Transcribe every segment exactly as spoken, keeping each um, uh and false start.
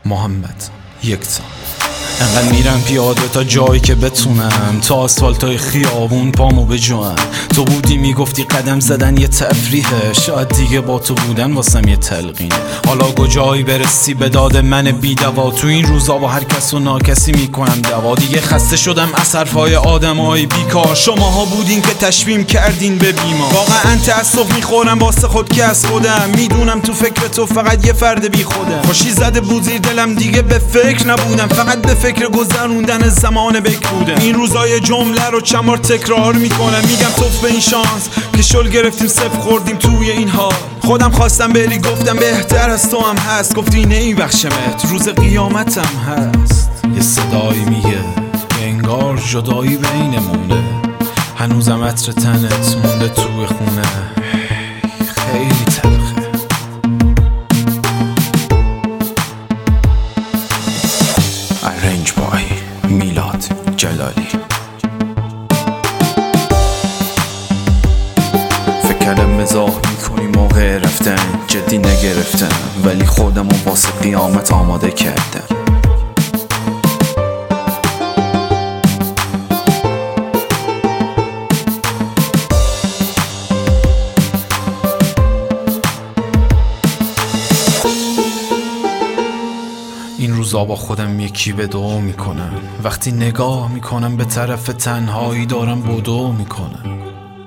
محمد یکتا. انقدر میرم پیاده تا جایی که بتونم، تا آسفالتای خیابون پامو بجوام. تو بودی میگفتی قدم زدن یه تفریحه، شاید دیگه با تو بودن واسم یه تلقینه. حالا کجایی برسی به داد من بی دوا، تو این روزا با هر کس و ناکسی میکنم دوا. دیگه خسته شدم از حرفای آدمای بیکار، شماها بودین که تشویم کردین به بیمار. واقعا تأسف میخورم واسه خود که از خودم، میدونم تو فکر تو فقط یه فرد بی خودم. خوشی زده بود زیر دلم دیگه به فکر نبودم، فقط به فکر گذروندن زمان بک بودم. این روزای جمله رو چند بار تکرار میکنم، میگم توف به این شانس که شل گرفتیم صفر خوردیم توی این حال. خودم خواستم بری گفتم بهتر از تو هم هست، گفتی نمیبخشمت روز قیامتم هست. یه صدایی میگه انگار جدایی بینمونه، هنوزم عطر تنت مونده توی خونه. خیلی تلخه. ارنج بای میلاد جلالی. فکرم مزاح میکنی موقع رفتن، جدی نگرفتم ولی خودمو واسه قیامت آماده کردم. این روزا با خودم یکی به دو میکنم، وقتی نگاه میکنم به طرف تنهایی دارم بدو میکنم.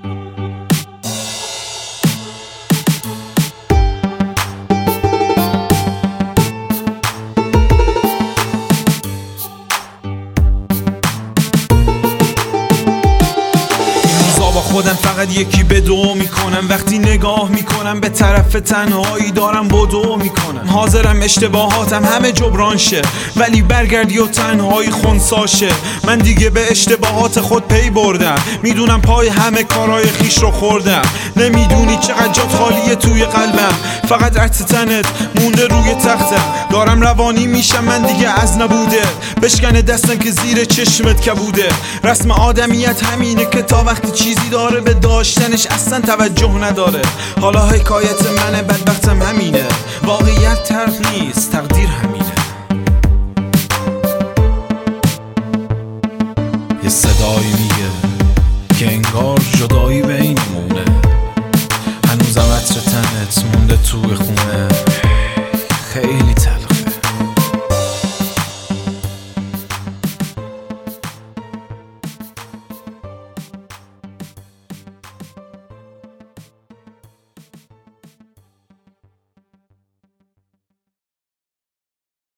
خودم فقط یکی به دو میکنم، وقتی نگاه میکنم به طرف تنهایی دارم بدو میکنم. حاضرم اشتباهاتم همه جبران شه، ولی برگردی و تنهایی خونساشه. من دیگه به اشتباهات خود پی بردم، میدونم پای همه کارهای خیش رو خوردم. نمیدونی چقدر جات خالیه توی قلبم، فقط عطر تنت مونده روی تختم. دارم روانی میشم من دیگه از نبوده، بشکنه دستم که زیر چشمت کبوده. رسم آدمیت همینه که تا وقتی چیزی داره به داشتنش اصلا توجه نداره. حالا حکایت من بدبختم همینه، واقعیت تلخ نیست، تقدیر